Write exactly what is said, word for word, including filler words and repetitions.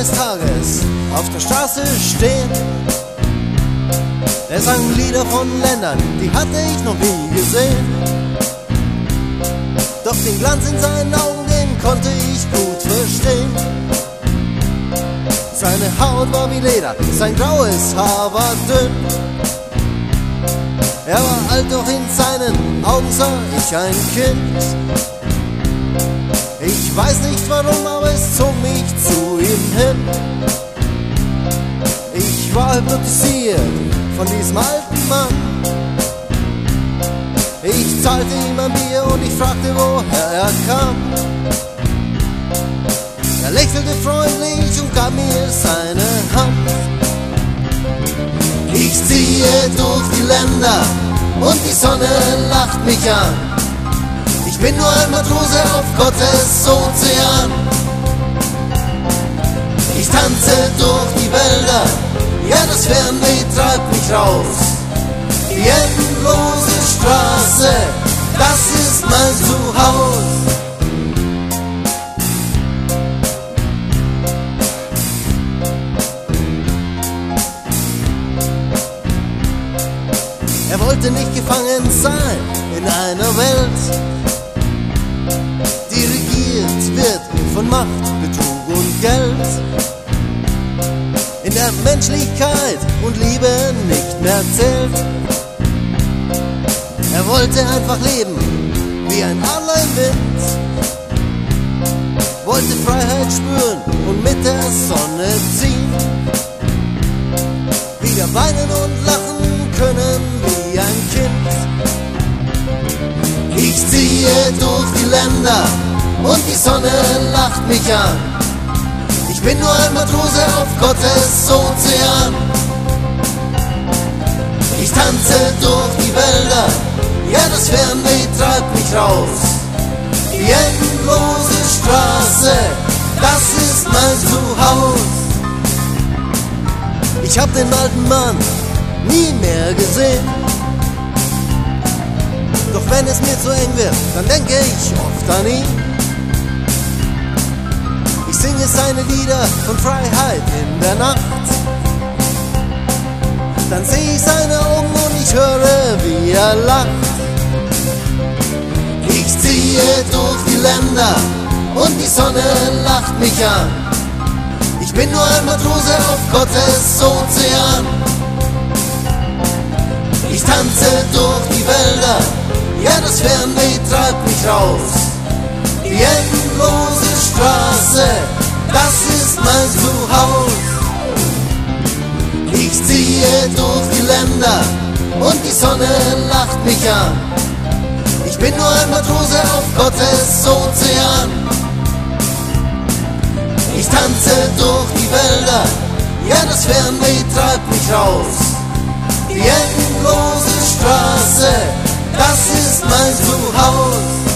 eines Tages auf der Straße stehen. Er sang Lieder von Ländern, die hatte ich noch nie gesehen. Doch den Glanz in seinen Augen, den konnte ich gut verstehen. Seine Haut war wie Leder, sein graues Haar war dünn. Er war alt, doch in seinen Augen sah ich ein Kind. Ich weiß nicht warum, aber es zog mich zu ihm hin. Ich war hypnotisiert von diesem alten Mann. Ich zahlte ihm ein Bier und ich fragte, woher er kam. Er lächelte freundlich und gab mir seine Hand. Ich ziehe durch die Länder und die Sonne lacht mich an. Ich bin nur ein Matrose auf Gottes Ozean. Ich tanze durch die Wälder, ja, das Fernweh treibt mich raus. Die endlose Straße, das ist mein Zuhause. Er wollte nicht gefangen sein in einer Welt, die regiert wird von Macht, Betrug und Geld, in der Menschlichkeit und Liebe nicht mehr zählt. Er wollte einfach leben wie ein Adler im Wind, wollte Freiheit spüren und mit der Sonne ziehen, wieder weinen und lachen können wie ein Kind. Ich ziehe durch die Länder und die Sonne lacht mich an. Ich bin nur ein Matrose auf Gottes Ozean. Ich tanze durch die Wälder, ja, das Fernweh treibt mich raus. Die endlose Straße, das ist mein Zuhause. Ich hab den alten Mann nie mehr gesehen. Doch wenn es mir zu eng wird, dann denke ich oft an ihn. Ich singe seine Lieder von Freiheit in der Nacht. Dann sehe ich seine Augen und ich höre, wie er lacht. Ich ziehe durch die Länder und die Sonne lacht mich an. Ich bin nur ein Matrose auf Gottes Ozean. Ich tanze durch die Wälder, ja, das Fernweh treibt mich raus. Die endlose Straße, das ist mein Zuhause. Ich ziehe durch die Länder und die Sonne lacht mich an. Ich bin nur ein Matrose auf Gottes Ozean. Ich tanze durch die Wälder, ja, das Fernweh treibt mich raus. Die endlose Straße, das ist mein Zuhause.